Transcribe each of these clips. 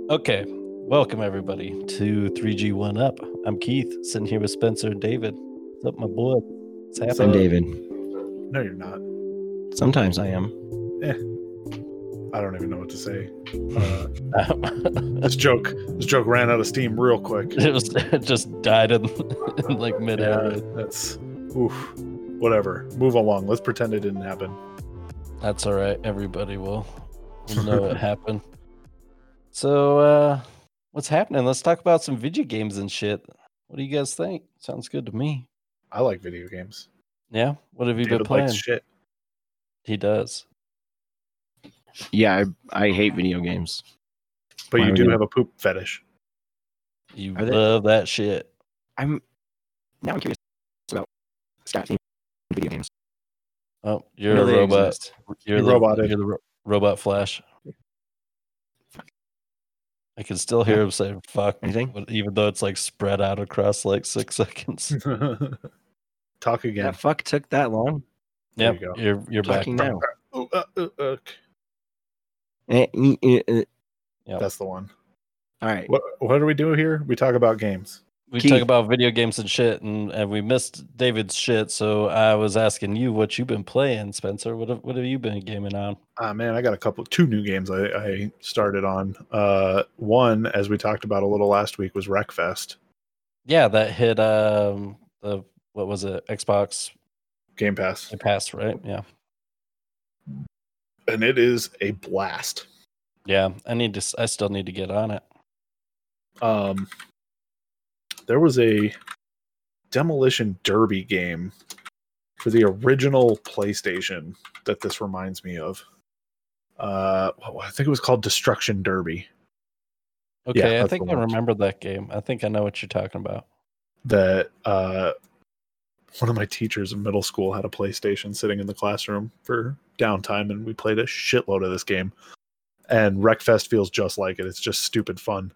Okay, welcome everybody to 3G1 Up. I'm Keith, sitting here with Spencer and David. What's up, my boy? What's I'm happening? David. No, you're not. Sometimes I am. I don't even know what to say. This joke ran out of steam real quick. It just died in like midair. Yeah, that's oof. Whatever. Move along. Let's pretend it didn't happen. That's all right. Everybody will know it happened. So, what's happening? Let's talk about some video games and shit. What do you guys think? Sounds good to me. I like video games. Yeah. What have you been David playing? likes shit. He does. Yeah, I hate video games. But Why you are do they- have a poop fetish. You Are they- love that shit. I'm curious about Scott video games. Oh, I you're know a they robot. exist. You're You the roboted. You're the robot Flash. I can still hear him say "fuck," Anything? but even though it's like spread out across like 6 seconds. Talk again. That fuck took that long. There Yep, you go. you're back Talking now. now. Okay. Yep. That's the one. All right. What do we do here? We talk about games. We Keith. talk about video games and shit, and we missed David's shit. So I was asking you what you've been playing, Spencer. What have you been gaming on? Man, I got two new games I started on. One, as we talked about a little last week, was Wreckfest. Yeah, that hit the what was it? Xbox Game Pass. Game Pass, right? Yeah, And it is a blast. yeah. I still need to get on it. There was a Demolition Derby game for the original PlayStation that this reminds me of. I think it was called Destruction Derby. Okay, I that's think the I one. remember that game. I think I know what you're talking about. That one of my teachers in middle school had a PlayStation sitting in the classroom for downtime, and we played a shitload of this game. And Wreckfest feels just like it. It's just stupid fun.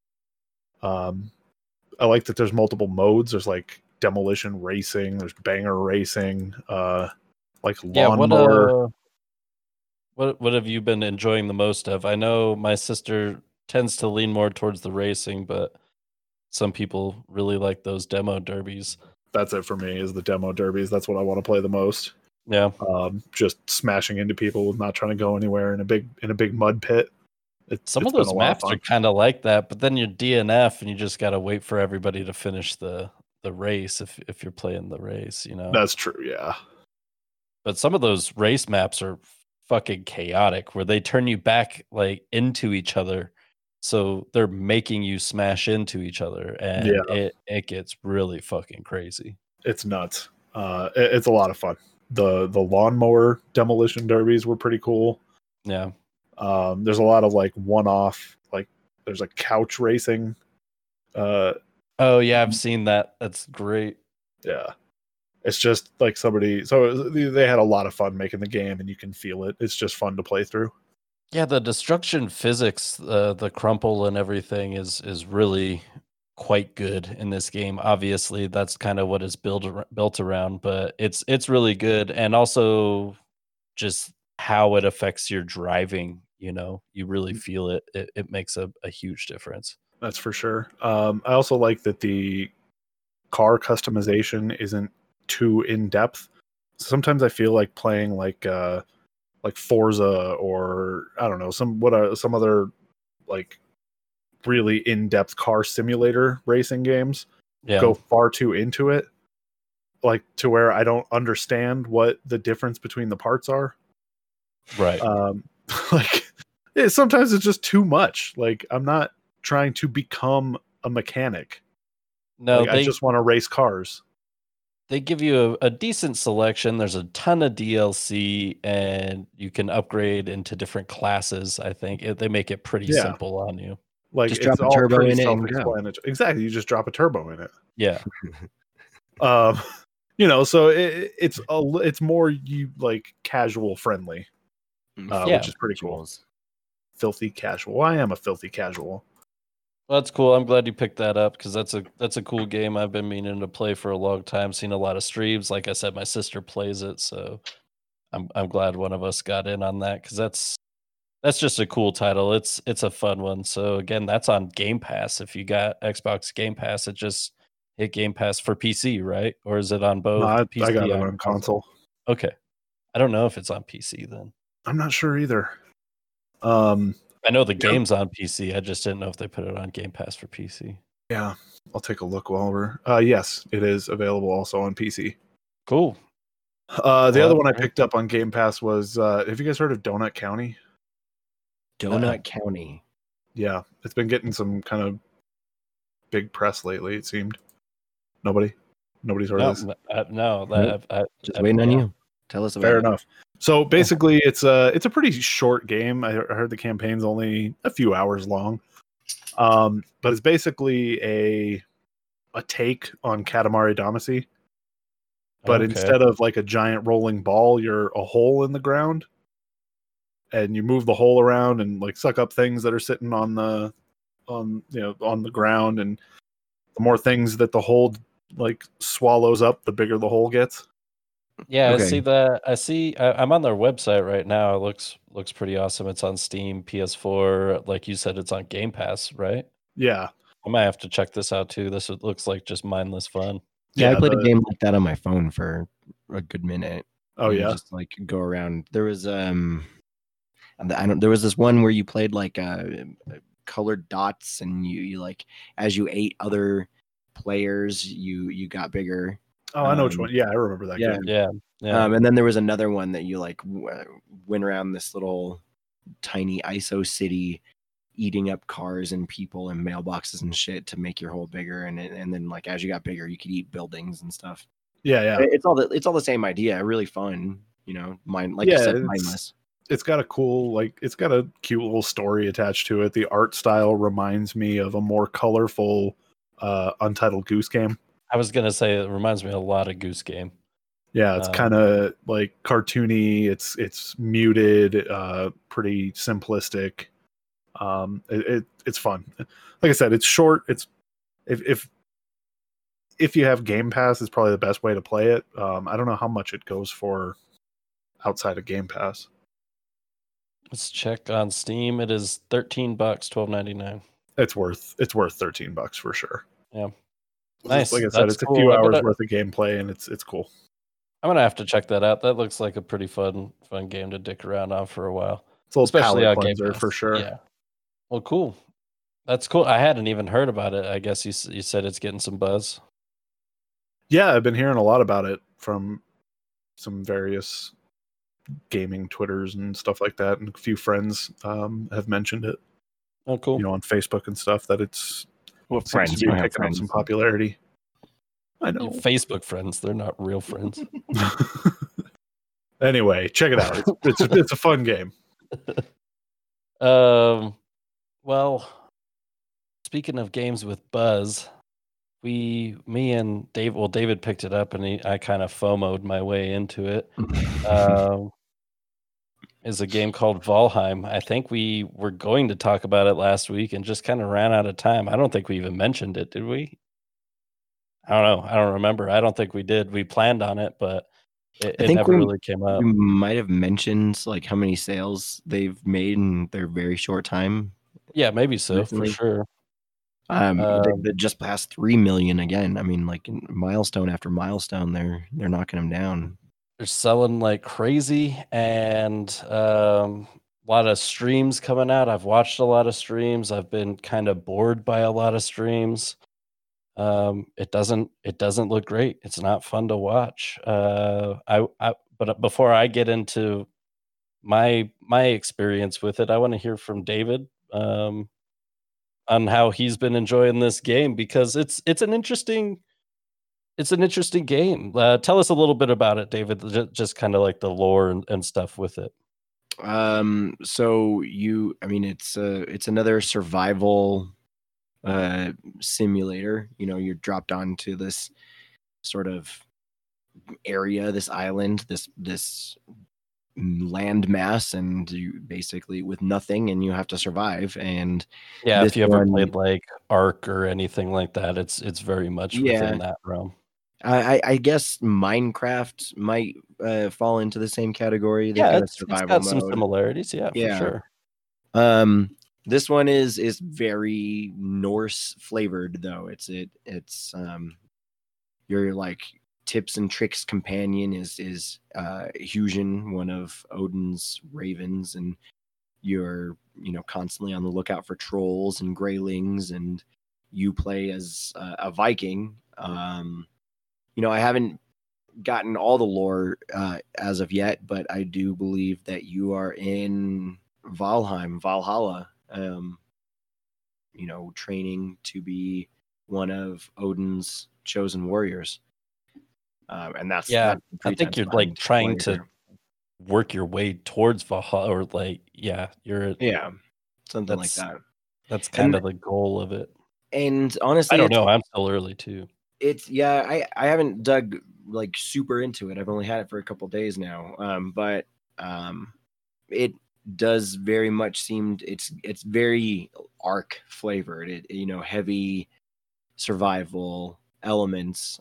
I like that there's multiple modes. There's like demolition racing, there's banger racing, like Yeah, lawnmower. what have you been enjoying the most of? I know my sister tends to lean more towards the racing, but some people really like those demo derbies. That's it for me, is the demo derbies. That's what I want to play the most. Yeah. Just smashing into people, not trying to go anywhere in a big mud pit. Some it's of been those a lot of maps are fun. kind of like that, but then you're DNF and you just got to wait for everybody to finish the race if you're playing the race, you know. That's true, yeah. But some of those race maps are fucking chaotic where they turn you back like into each other. So they're making you smash into each other, and Yeah. it gets really fucking crazy. It's nuts. It's a lot of fun. The lawnmower demolition derbies were pretty cool. Yeah. There's a lot of like one-off, like there's a couch racing. Oh yeah, I've seen that. That's great. Yeah, it's just like somebody. So they had a lot of fun making the game, and you can feel it. It's just fun to play through. Yeah, the destruction physics, the crumple and everything is really quite good in this game. Obviously, that's kind of what it's built around, but it's really good, and also just how it affects your driving. You know, you really feel it. It makes a huge difference. That's for sure. I also like that the car customization isn't too in depth. Sometimes I feel like playing like Forza, or I don't know, some other like really in-depth car simulator racing games Yeah. go far too into it, like to where I don't understand what the difference between the parts are. Right. Like sometimes it's just too much. Like I'm not trying to become a mechanic. No, Like, I just want to race cars. they give you a decent selection. There's a ton of DLC, and you can upgrade into different classes. I think they make it pretty Yeah. simple on you. Like Just it's drop a all turbo pretty in it and go. self-explanatory. Exactly, you just drop a turbo in it. Yeah. So it's more you like casual friendly, Yeah. which is pretty cool. Filthy casual. I am a filthy casual. Well, that's cool. I'm glad you picked that up because that's a cool game I've been meaning to play for a long time. Seen a lot of streams. Like I said, my sister plays it, so I'm glad one of us got in on that because that's That's just a cool title. It's a fun one. So again, that's on Game Pass. If you got Xbox Game Pass, it just hit Game Pass for PC, right? Or is it on No, both I PC got it and on console. Okay. I don't know if it's on PC then. I'm not sure either. I know the game's on PC. I just didn't know if they put it on Game Pass for PC. Yeah, I'll take a look while we're. Yes, it is available also on PC. Cool. The other one I great. picked up on Game Pass was. Have you guys heard of Donut County? Donut County. Yeah, it's been getting some kind of big press lately. It seemed. Nobody's heard of this. No, Just waiting on you. Tell us about Fair it. enough. So basically, it's a pretty short game. I heard the campaign's only a few hours long, but it's basically a take on Katamari Damacy. But instead of like a giant rolling ball, you're a hole in the ground, and you move the hole around and like suck up things that are sitting on the ground, and the more things that the hole like swallows up, the bigger the hole gets. Yeah, Okay. I see that. I'm on their website right now. It looks pretty awesome. It's on Steam, PS4. Like you said, it's on Game Pass, right? Yeah. I might have to check this out too. This looks like just mindless fun. Yeah, I played a game like that on my phone for a good minute. Oh You yeah. just like go around. There was there was this one where you played like colored dots, and you like as you ate other players, you got bigger. Oh, I know which one. Yeah, I remember that game. Yeah. And then there was another one that you like went around this little tiny ISO city, eating up cars and people and mailboxes and shit to make your hole bigger. And then like as you got bigger, you could eat buildings and stuff. Yeah. It's all the same idea. Really fun, you said, mindless. It's got a cool, it's got a cute little story attached to it. The art style reminds me of a more colorful Untitled Goose Game. I was gonna say it reminds me a lot of Goose Game. Yeah, it's kind of like cartoony. It's muted, pretty simplistic. It's fun. Like I said, it's short. It's if you have Game Pass, it's probably the best way to play it. I don't know how much it goes for outside of Game Pass. Let's check on Steam. It is $13, $12.99. It's worth $13 for sure. Yeah. Nice. Like I said, it's cool. A few hours worth of gameplay, and it's cool. I'm gonna have to check that out. That looks like a pretty fun game to dick around on for a while. It's a little Especially on palate Game cleanser Pass. for sure. Yeah. Well, cool. That's cool. I hadn't even heard about it. I guess you said it's getting some buzz. Yeah, I've been hearing a lot about it from some various gaming Twitters and stuff like that, and a few friends have mentioned it. Oh, cool. On Facebook and stuff that it's friends seems to be picking up some popularity. I know. Facebook friends, they're not real friends. Anyway, check it out. It's a fun game. Well, speaking of games with buzz, me and Dave. Well, David picked it up, and I kind of FOMO'd my way into it. Is a game called Valheim. I think we were going to talk about it last week and just kind of ran out of time. I don't think we even mentioned it, did we? I don't know. I don't remember. I don't think we did. We planned on it, but it never really came up. We might have mentioned like how many sales they've made in their very short time. Yeah, maybe so, recently. for sure. They just passed 3 million again. I mean, like milestone after milestone, they're knocking them down. They're selling like crazy, and a lot of streams coming out. I've watched a lot of streams. I've been kind of bored by a lot of streams. It doesn't look great. It's not fun to watch. But before I get into my experience with it, I want to hear from David on how he's been enjoying this game, because it's an interesting game. Tell us a little bit about it, David. Just kind of like the lore and stuff with it. So it's another survival simulator. You're dropped onto this sort of area, this island, this land mass, and you basically with nothing, and you have to survive. And yeah, if you ever played like Ark or anything like that, it's very much within that realm. I guess Minecraft might fall into the same category. Yeah, it's got some similarities. Yeah, for sure. This one is very Norse flavored though. It's your like tips and tricks companion is Hugin, one of Odin's ravens, and you're constantly on the lookout for trolls and greylings, and you play as a Viking. I haven't gotten all the lore as of yet, but I do believe that you are in Valhalla, training to be one of Odin's chosen warriors. And that's Yeah, the I think pretense you're behind like trying what you're to work your way towards Valhalla, or like, you're doing. Yeah, something like that's that. that's kind And of the goal of it. and I honestly, don't know. I'm still early too. it's I haven't dug like super into it. I've only had it for a couple days now. But it does very much seem it's very arc flavored. Heavy survival elements.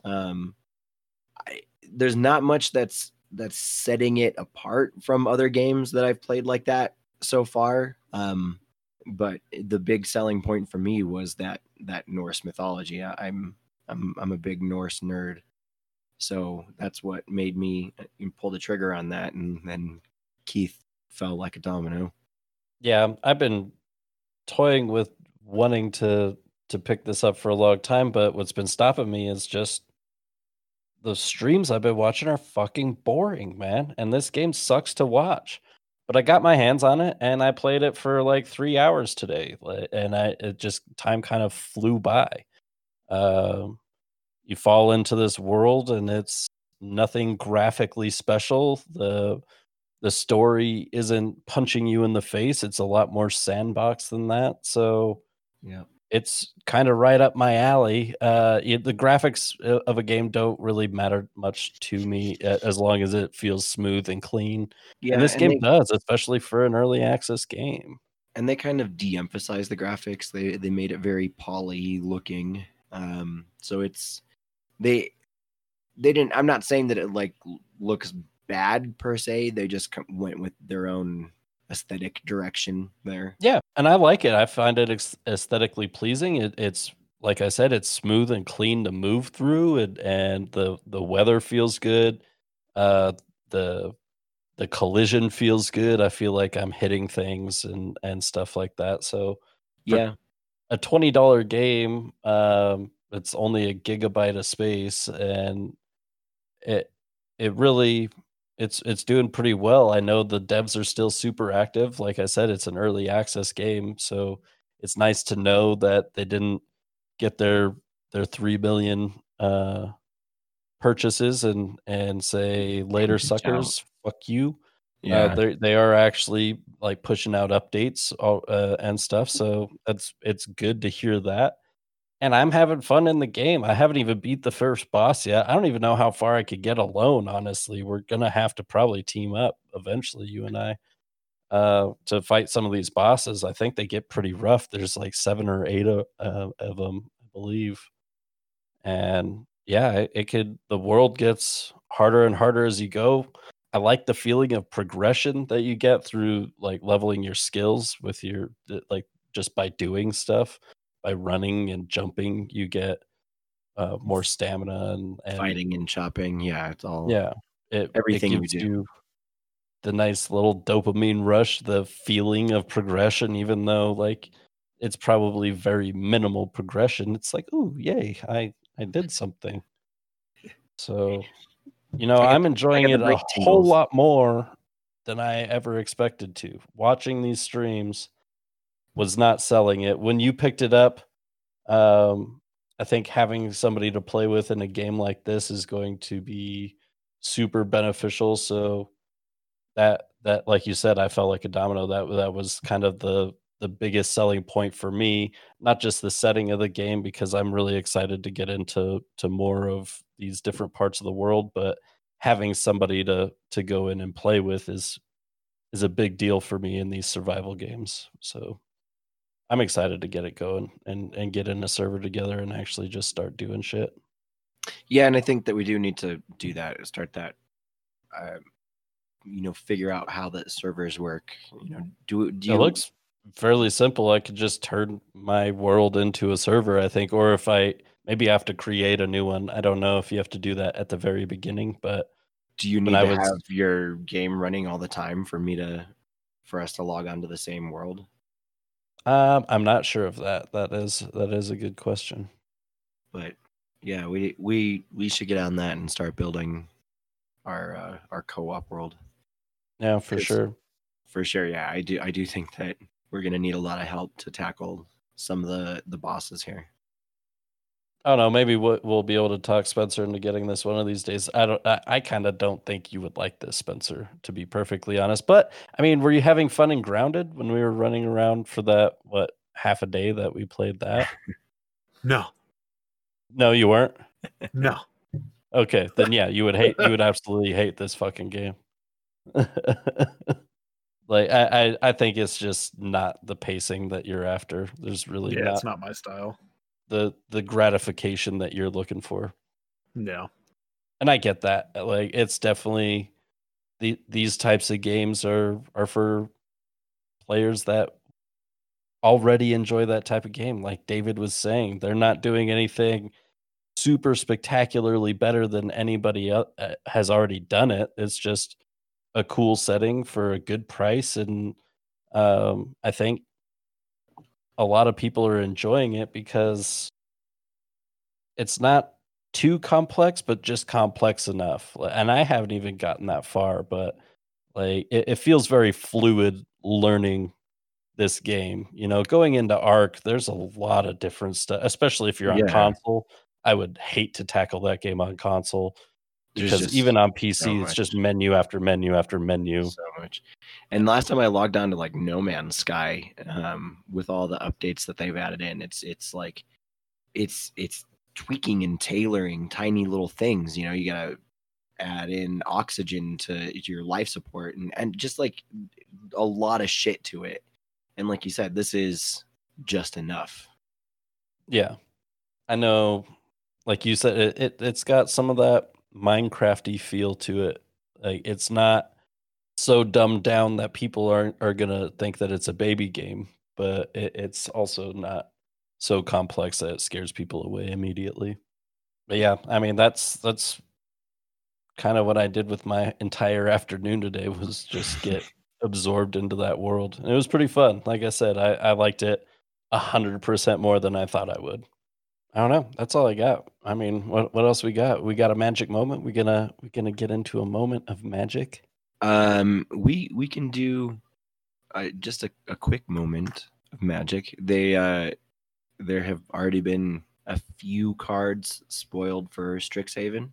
There's not much that's setting it apart from other games that I've played like that so far. But the big selling point for me was that Norse mythology. I'm a big Norse nerd, so that's what made me pull the trigger on that, and then Keith fell like a domino. Yeah, I've been toying with wanting to pick this up for a long time, but what's been stopping me is just the streams I've been watching are fucking boring, man. And this game sucks to watch. But I got my hands on it and I played it for like 3 hours today. And it just time kind of flew by. Um, you fall into this world and it's nothing graphically special. The story isn't punching you in the face. It's a lot more sandbox than that. So Yeah. it's kind of right up my alley. The graphics of a game don't really matter much to me as long as it feels smooth and clean. Yeah, And this and game does, especially for an early access game. they kind of de-emphasized the graphics. They made it very poly looking. So they didn't. I'm not saying that it like looks bad per se. They just went with their own aesthetic direction there. Yeah, and I like it. I find it aesthetically pleasing. It's like I said, it's smooth and clean to move through, and the weather feels good. Uh, the the collision feels good. I feel like I'm hitting things and stuff like that. So for Yeah, a $20 game, it's only a gigabyte of space, and it it really it's doing pretty well. I know the devs are still super active. Like I said, it's an early access game, so it's nice to know that they didn't get their 3 million purchases and say later Good job. suckers, fuck you. Yeah, They are actually like pushing out updates and stuff, so it's good to hear that. And I'm having fun in the game. I haven't even beat the first boss yet. I don't even know how far I could get alone, honestly. We're gonna have to probably team up eventually, you and I, to fight some of these bosses. I think they get pretty rough. There's like 7 or 8 of them, I believe. And yeah, it could the world gets harder and harder as you go. I like the feeling of progression that you get through like leveling your skills with like just by doing stuff, by running and jumping, you get more stamina and fighting and chopping. Yeah, it's all yeah, it everything you gives do. you the nice little dopamine rush, the feeling of progression, even though like it's probably very minimal progression. It's like, oh yay, I did something. So I got I'm I enjoying got the it a break whole tingles. lot more than I ever expected to. Watching these streams was not selling it. When you picked it up, I think having somebody to play with in a game like this is going to be super beneficial. So that like you said, I felt like a domino. That was kind of the biggest selling point for me, not just the setting of the game, because I'm really excited to get into more of these different parts of the world, but having somebody to go in and play with is a big deal for me in these survival games. So I'm excited to get it going and get in a server together and actually just start doing shit. Yeah, and I think that we do need to do that. Start that. Figure out how the servers work. Do It you? looks fairly simple. I could just turn my world into a server, I think, or if I maybe have to create a new one. I don't know if you have to do that at the very beginning, but Do you when need I to was, have your game running all the time for us to log on to the same world? I'm not sure of that. That is a good question. But yeah, we should get on that and start building our co-op world. Yeah, for 'Cause sure. for sure, yeah, I do think that we're gonna need a lot of help to tackle some of the bosses here. I don't know. Maybe we'll be able to talk Spencer into getting this one of these days. I kind of don't think you would like this, Spencer, to be perfectly honest. But I mean, were you having fun in Grounded when we were running around for that half a day that we played that? No, No, you weren't. no. Okay, then yeah, you would absolutely hate this fucking game. Like I think it's just not the pacing that you're after. There's really Yeah, not it's not my style. the gratification that you're looking for. No. And I get that. Like it's definitely these types of games are for players that already enjoy that type of game. Like David was saying, they're not doing anything super spectacularly better than anybody else has already done it. It's just a cool setting for a good price, and I think a lot of people are enjoying it because it's not too complex, but just complex enough. And I haven't even gotten that far, but like it feels very fluid learning this game. You know, going into Arc, there's a lot of different stuff, especially if you're on Yeah, console. I would hate to tackle that game on console there's because even just on so PC, it's much, just menu after menu after menu. so much. And last time I logged on to like No Man's Sky, with all the updates that they've added in, it's like it's tweaking and tailoring tiny little things. You know, you gotta add in oxygen to your life support and just like a lot of shit to it. And like you said, this is just enough. Yeah, I know. Like you said, it's got some of that Minecrafty feel to it. Like it's not so dumbed down that people are gonna think that it's a baby game, but it's also not so complex that it scares people away immediately. But yeah, I mean that's kind of what I did with my entire afternoon today was just get absorbed into that world. And it was pretty fun. Like I said, I liked it 100% more than I thought I would. I don't know. That's all I got. I mean, what else we got? We got a magic moment. We gonna get into a moment of magic. We can do just a quick moment of magic. There have already been a few cards spoiled for Strixhaven.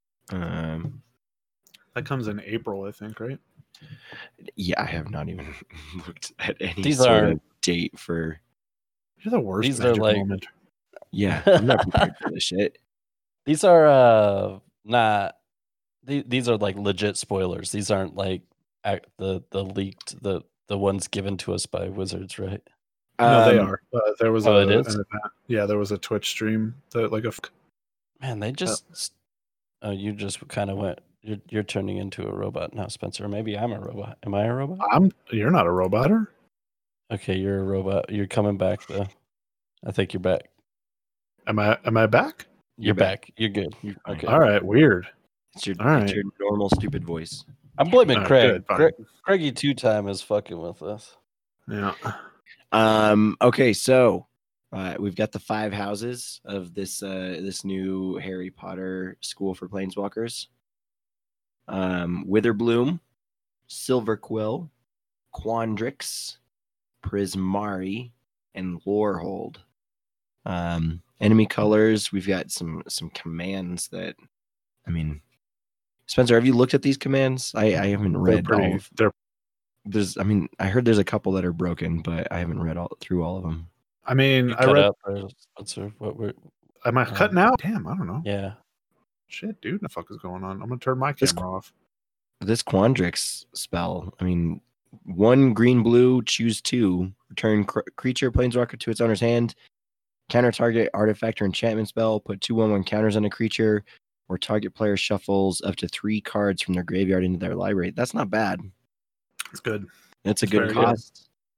That comes in April, I think, right? Yeah, I have not even looked at any These sort of aren't. date for. You're the worst These are magic like moment. Yeah, I'm not prepared for this shit. these are not. These are like legit spoilers. These aren't like the leaked the ones given to us by Wizards, right? No, they Um, are. There was Oh, it an is. event. Yeah, there was a Twitch stream that like a. Man, they just. Oh, you just kind of went. You're turning into a robot now, Spencer. Maybe I'm a robot. Am I a robot? You're not a roboter. Okay, you're a robot. You're coming back though. I think you're back. Am I back? You're back. You're good. Okay. All right, weird. It's your All right. it's your normal stupid voice. I'm blaming All right, Craig. good, fine. Craigie two-time is fucking with us. Yeah. Okay, so we've got the 5 houses of this new Harry Potter School for Planeswalkers. Witherbloom, Silverquill, Quandrix, Prismari, and Lorehold. Enemy colors, we've got some commands that, I mean, Spencer, have you looked at these commands? I haven't read all of them. I heard there's a couple that are broken, but I haven't read through all of them. I mean, You I cut read. out there, Spencer. What were? Am I cutting out? Damn, I don't know. Yeah. Shit, dude, what the fuck is going on? I'm gonna turn my This- camera off. This Quandrix spell, I mean, 1 green blue, choose 2, return creature planeswalker to its owner's hand, counter target artifact or enchantment spell, put 2/1/1 counters on a creature, or target player shuffles up to 3 cards from their graveyard into their library. That's not bad. It's good. That's a It's good very good. cost.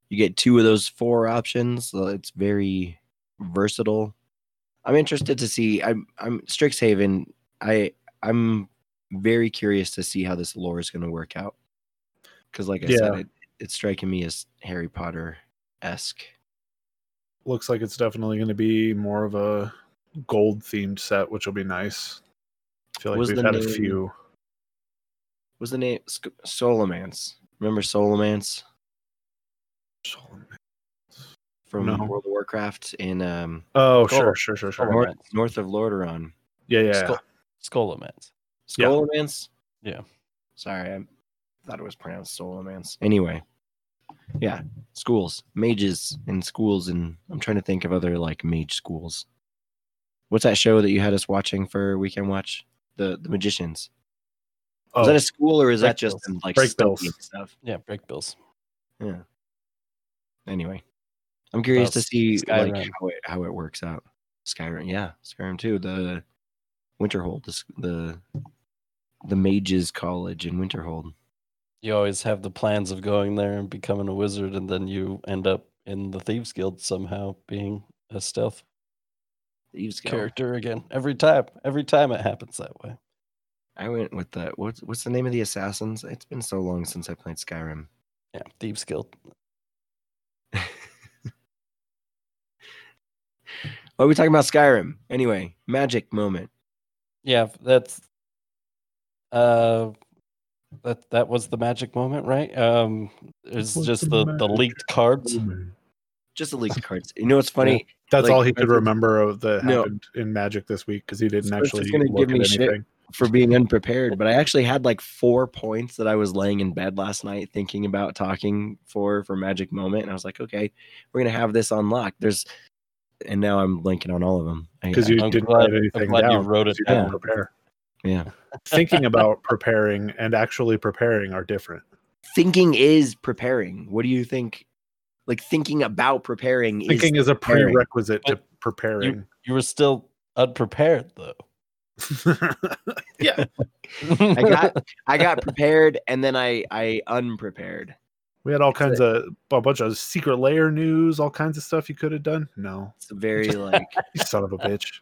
You get 2 of those 4 options, so it's very versatile. I'm interested to see. I'm Strixhaven. I'm very curious to see how this lore is going to work out. Because, like I said, it's striking me as Harry Potter-esque. Looks like it's definitely going to be more of a gold themed set, which will be nice. I feel like we've had a few. What's the name? Solomance. Remember Solomance? From World of Warcraft in sure. North of Lordaeron. Yeah. Scholomance. Scholomance? Yeah. Sorry, I thought it was pronounced Solomance. Anyway. Yeah. Schools. Mages in schools, and I'm trying to think of other like mage schools. What's that show that you had us watching for Weekend Watch? The Magicians. Was that a school or is that just like studying stuff? Yeah, break bills. Yeah. Anyway. I'm curious to see like how it works out. Skyrim 2, the Winterhold, the Mages College in Winterhold. You always have the plans of going there and becoming a wizard, and then you end up in the Thieves Guild somehow being a stealth character again. Every time it happens that way. I went with the what's the name of the assassins? It's been so long since I played Skyrim. Yeah, Thieves Guild. Why are we talking about Skyrim? Anyway, magic moment. Yeah, that's that was the magic moment, right? It's just the leaked cards. Just the leaked cards. You know what's funny? That's all he could remember of that happened in Magic this week because he didn't actually look at anything. Shit for being unprepared, but I actually had like 4 points that I was laying in bed last night thinking about talking for Magic Moment, and I was like, okay, we're gonna have this unlocked. And now I'm blanking on all of them because you didn't write anything down. You wrote it down. Didn't prepare. Yeah, thinking about preparing and actually preparing are different. Thinking is preparing. What do you think? Like thinking about preparing. Thinking is a prerequisite to preparing. You were still unprepared though. Yeah, I got prepared and then I unprepared. We had all kinds of a bunch of secret layer news, all kinds of stuff you could have done. No, it's very like you son of a bitch.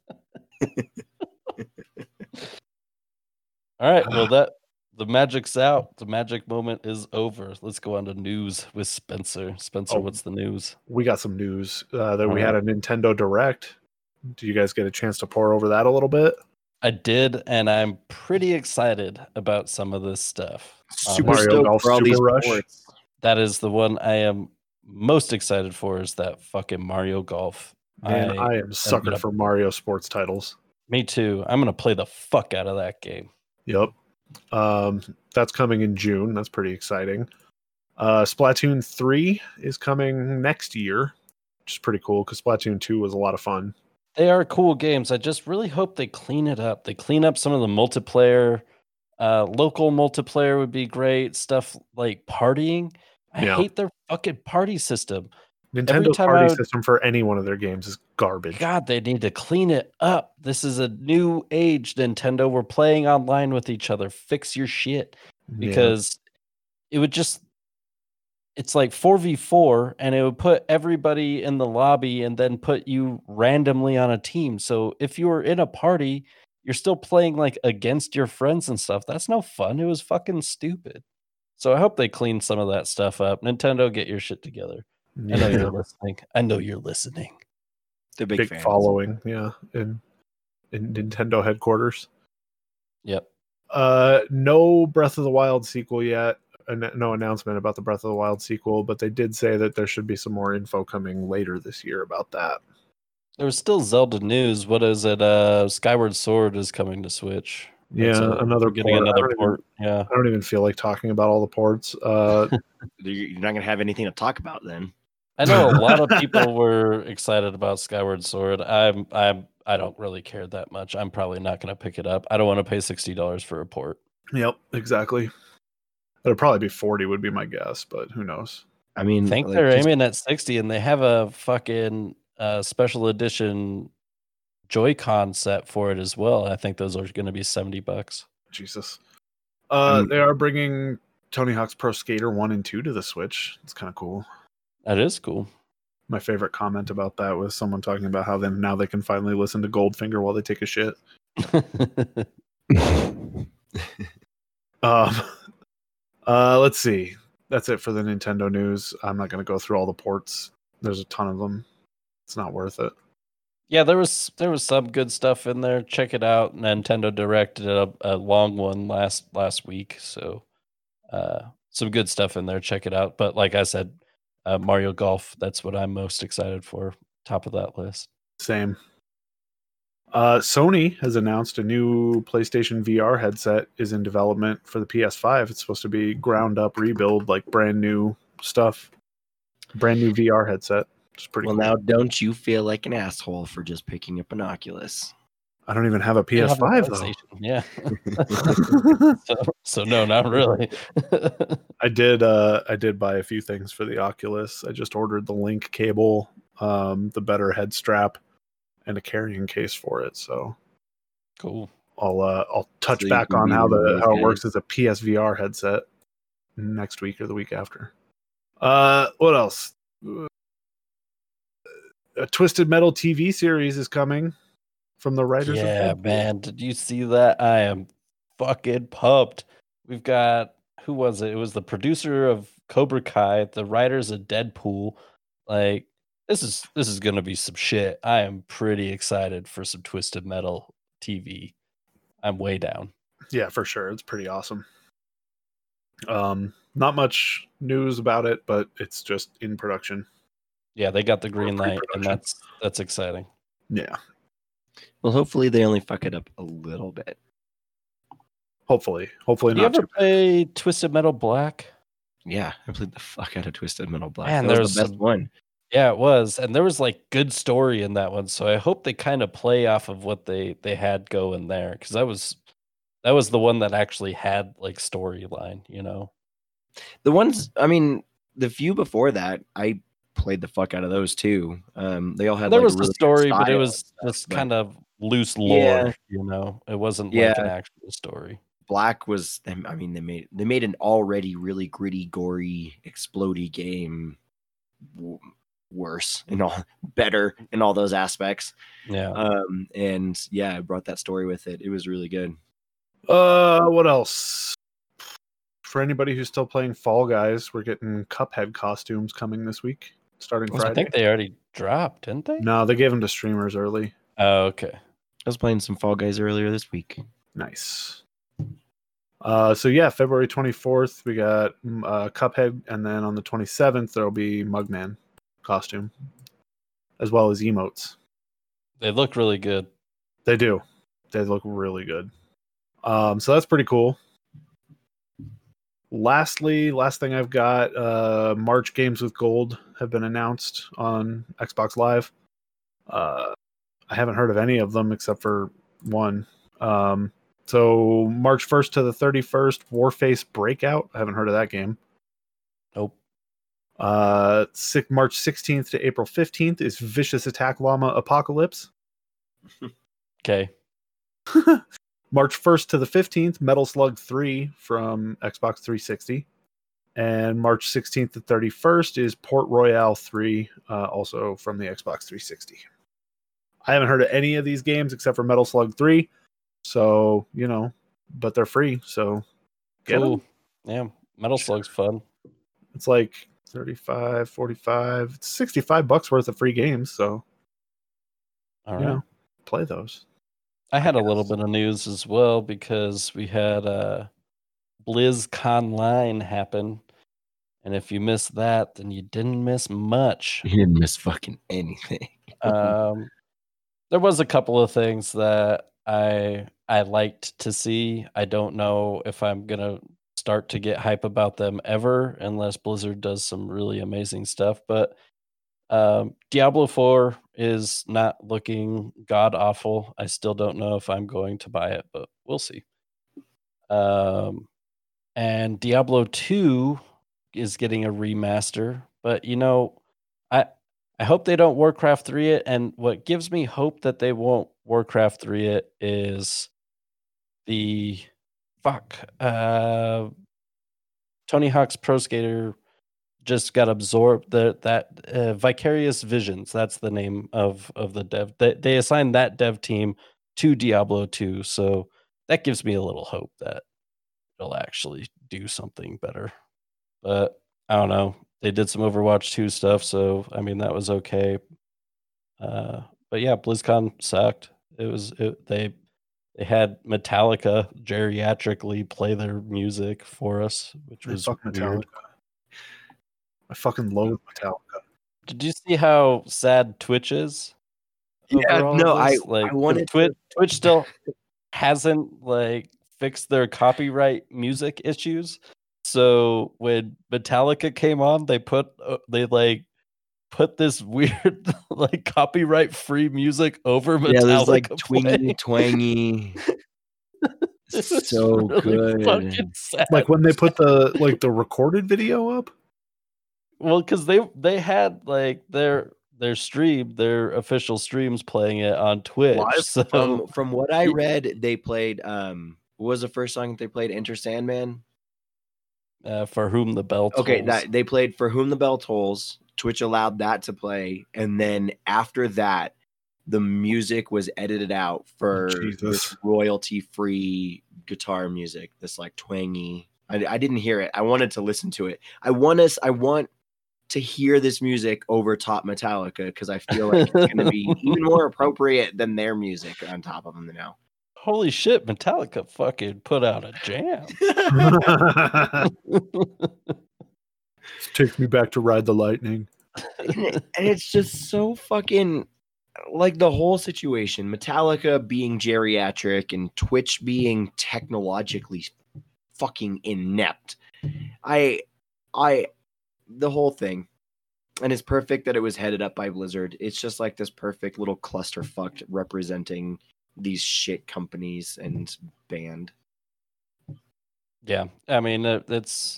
All right, well the magic's out. The magic moment is over. Let's go on to news with Spencer. Spencer, what's the news? We got some news that we had a Nintendo Direct. Do you guys get a chance to pour over that a little bit? I did, and I'm pretty excited about some of this stuff. Mario Golf Super Rush. Sports. That is the one I am most excited for, is that fucking Mario Golf. Man, I am sucker for Mario sports titles. Me too. I'm going to play the fuck out of that game. Yep. That's coming in June. That's pretty exciting. Splatoon 3 is coming next year, which is pretty cool because Splatoon 2 was a lot of fun. They are cool games. I just really hope they clean it up. They clean up some of the multiplayer. Local multiplayer would be great. Stuff like partying. I hate their fucking party system. Nintendo's party system for any one of their games is garbage. God, they need to clean it up. This is a new age, Nintendo. We're playing online with each other. Fix your shit. Because it would just... It's like 4v4, and it would put everybody in the lobby and then put you randomly on a team. So if you were in a party, you're still playing like against your friends and stuff. That's no fun. It was fucking stupid. So I hope they clean some of that stuff up. Nintendo, get your shit together. I know you're listening. I know you're listening. The big fans. Following, in Nintendo headquarters. Yep. No Breath of the Wild sequel yet. No announcement about the Breath of the Wild sequel, but they did say that there should be some more info coming later this year about that. There was still Zelda news. What is it? Skyward Sword is coming to Switch. Another port. I don't even feel like talking about all the ports. You're not going to have anything to talk about then. I know a lot of people were excited about Skyward Sword. I don't really care that much. I'm probably not going to pick it up. I don't want to pay $60 for a port. Yep, exactly. It'll probably be 40 would be my guess, but who knows? I mean, I think they're aiming at 60, and they have a fucking special edition Joy-Con set for it as well. I think those are going to be $70. Jesus. They are bringing Tony Hawk's Pro Skater 1 and 2 to the Switch. It's kind of cool. That is cool. My favorite comment about that was someone talking about how then now they can finally listen to Goldfinger while they take a shit. Let's see. That's it for the Nintendo news. I'm not going to go through all the ports. There's a ton of them. It's not worth it. Yeah, there was some good stuff in there. Check it out. Nintendo Direct did a long one last week, so some good stuff in there. Check it out. But like I said, Mario Golf, that's what I'm most excited for. Top of that list. Same. Sony has announced a new PlayStation VR headset is in development for the PS5. It's supposed to be ground up rebuild, like brand new stuff. Brand new VR headset. It's pretty cool. Now don't you feel like an asshole for just picking up an Oculus? I don't even have a PS5 though. Yeah. so no, not really. I did buy a few things for the Oculus. I just ordered the link cable, the better head strap, and a carrying case for it. So cool. I'll touch back on how it works as a PSVR headset next week or the week after. What else? A Twisted Metal TV series is coming from the writers. Yeah, man. Did you see that? I am fucking pumped. We've got, who was it? It was the producer of Cobra Kai, the writers of Deadpool. Like, this is gonna be some shit. I am pretty excited for some Twisted Metal TV. I'm way down. Yeah, for sure. It's pretty awesome. Not much news about it, but it's just in production. Yeah, they got the green light, and that's exciting. Yeah. Well, hopefully they only fuck it up a little bit. Hopefully not. Do you ever play Twisted Metal Black? Yeah, I played the fuck out of Twisted Metal Black. Man, that was the best one. Yeah, it was, and there was like good story in that one. So I hope they kind of play off of what they had going there, because that was the one that actually had like storyline. You know, the ones. I mean, the few before that, I played the fuck out of those too. They all had. There like, was really a story, but it style was and just stuff, kind of loose lore. Yeah. You know, it wasn't like an actual story. Black was. I mean, they made an already really gritty, gory, explodey game worse and all better in all those aspects. Yeah. And yeah, I brought that story with it. It was really good. What else? For anybody who's still playing Fall Guys, we're getting Cuphead costumes coming this week, starting Friday. I think they already dropped, didn't they? No, they gave them to streamers early. Oh, okay. I was playing some Fall Guys earlier this week. Nice. So yeah, February 24th, we got Cuphead, and then on the 27th, there'll be Mugman costume, as well as emotes. They look really good. They do. They look really good. So that's pretty cool. Last thing I've got, March Games with Gold have been announced on Xbox Live. I haven't heard of any of them except for one. So March 1st to the 31st, Warface Breakout. I haven't heard of that game. Nope. March 16th to April 15th is Vicious Attack Llama Apocalypse. Okay. March 1st to the 15th, Metal Slug 3 from Xbox 360. And March 16th to 31st is Port Royale 3, also from the Xbox 360. I haven't heard of any of these games except for Metal Slug 3. So, but they're free. So, get them. Yeah, Metal Slug's fun. It's like 35, 45, it's $65 worth of free games. So, all right, play those. I had a little bit of news as well because we had BlizzConline happen. And if you missed that, then you didn't miss much. You didn't miss fucking anything. There was a couple of things that I liked to see. I don't know if I'm gonna start to get hype about them ever unless Blizzard does some really amazing stuff. But Diablo 4 is not looking god awful. I still don't know if I'm going to buy it, but we'll see. And Diablo 2 is getting a remaster, but I hope they don't Warcraft 3 it, and what gives me hope that they won't Warcraft 3 it is the Tony Hawk's Pro Skater just got absorbed. That Vicarious Visions, that's the name of the dev. They assigned that dev team to Diablo 2, so that gives me a little hope that it'll actually do something better. But I don't know. They did some Overwatch 2 stuff, so I mean that was okay. But yeah, BlizzCon sucked. They had Metallica geriatrically play their music for us, which was Fuck weird. Metallica. I fucking loathe Metallica. Did you see how sad Twitch is? Yeah, over all no, of this? I wanted Twitch still hasn't like fixed their copyright music issues. So when Metallica came on, they put this weird like copyright free music over Metallica. Yeah, there's like playing. twangy. It's So really good. fucking sad. Like when they put the recorded video up. Well, because they had like their stream, their official streams playing it on Twitch. Live? So From what I read, they played what was the first song they played? Enter Sandman. For Whom the Bell Tolls. Okay, that they played For Whom the Bell Tolls. Twitch allowed that to play, and then after that, the music was edited out for this royalty-free guitar music. This like twangy. I didn't hear it. I wanted to listen to it. I want to hear this music over top Metallica because I feel like it's going to be even more appropriate than their music on top of them now. Holy shit, Metallica fucking put out a jam. Takes me back to Ride the Lightning. And it's just so fucking like the whole situation. Metallica being geriatric and Twitch being technologically fucking inept. The whole thing. And it's perfect that it was headed up by Blizzard. It's just like this perfect little clusterfuck representing these shit companies and band. Yeah, I mean it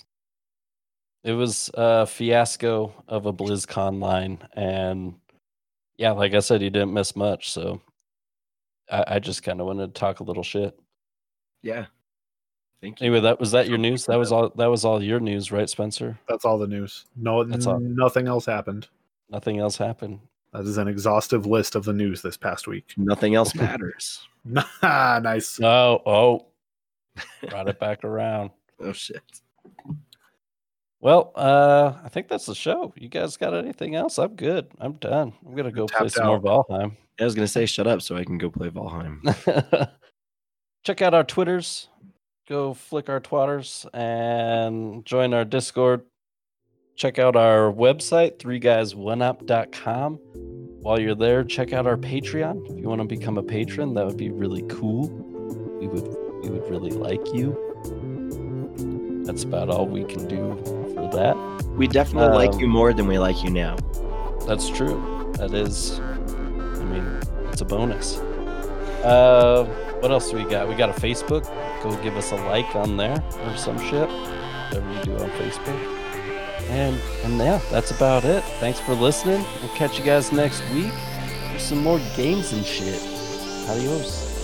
was a fiasco of a BlizzCon line, and yeah, like I said, you didn't miss much. So I just kind of wanted to talk a little shit. Yeah. Thank you. Anyway, was that your news? That was all your news, right, Spencer? That's all the news. No, nothing else happened. Nothing else happened. That is an exhaustive list of the news this past week. Nothing else matters. Nice. Oh, brought it back around. Oh shit. Well, I think that's the show. You guys got anything else? I'm good. I'm done. I'm gonna go play some more Valheim. I was gonna say shut up so I can go play Valheim. Check out our Twitters. Go flick our twatters and join our Discord. Check out our website, 3guys1up.com. While you're there, check out our Patreon. If you want to become a patron, that would be really cool. We would really like you. That's about all we can do for that. We definitely like you more than we like you now. That's true. That is, I mean, it's a bonus. What else do we got? We got a Facebook. Go give us a like on there or some shit. Whatever you do on Facebook. And yeah, that's about it. Thanks for listening. We'll catch you guys next week for some more games and shit.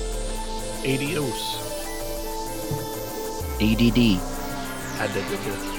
Adios. Adios. ADD. Had to do this.